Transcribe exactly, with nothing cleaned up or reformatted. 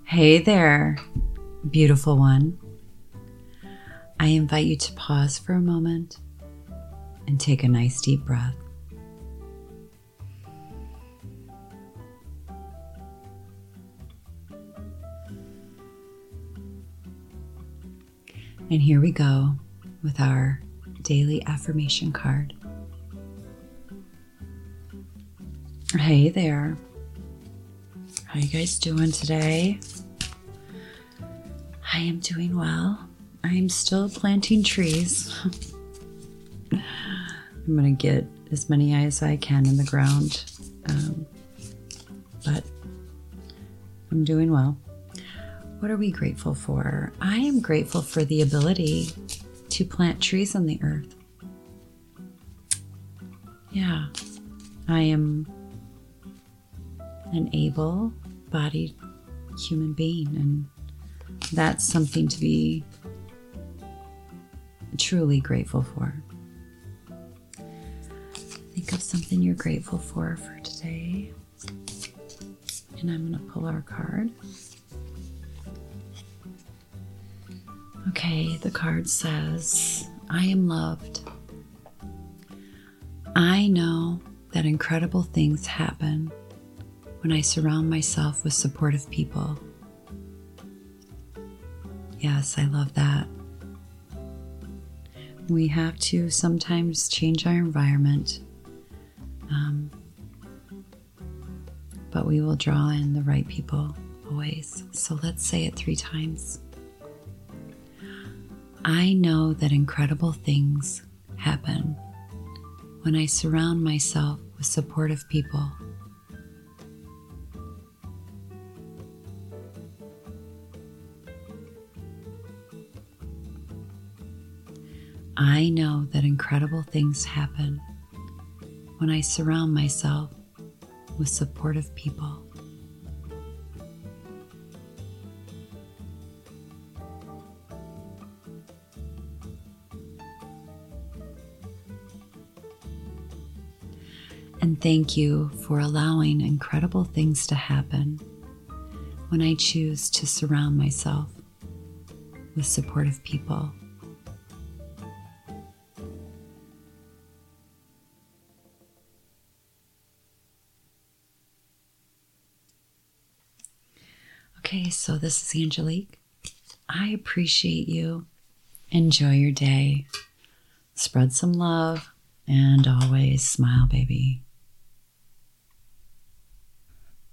Hey there, beautiful one. I invite you to pause for a moment and take a nice deep breath. And here we go with our daily affirmation card. Hey there. How you guys doing today? I am doing well. I am still planting trees. I'm going to get as many as I can in the ground. Um, but I'm doing well. What are we grateful for? I am grateful for the ability to plant trees on the earth. Yeah, I am an able-bodied human being, and that's something to be truly grateful for. Think of something you're grateful for for today, and I'm going to pull our card. Okay, the card says, I am loved. I know that incredible things happen when I surround myself with supportive people. Yes, I love that. We have to sometimes change our environment, um, but we will draw in the right people always. So let's say it three times. I know that incredible things happen when I surround myself with supportive people. I know that incredible things happen when I surround myself with supportive people. And thank you for allowing incredible things to happen when I choose to surround myself with supportive people. Okay, so this is Angelique. I appreciate you. Enjoy your day. Spread some love and always smile, baby.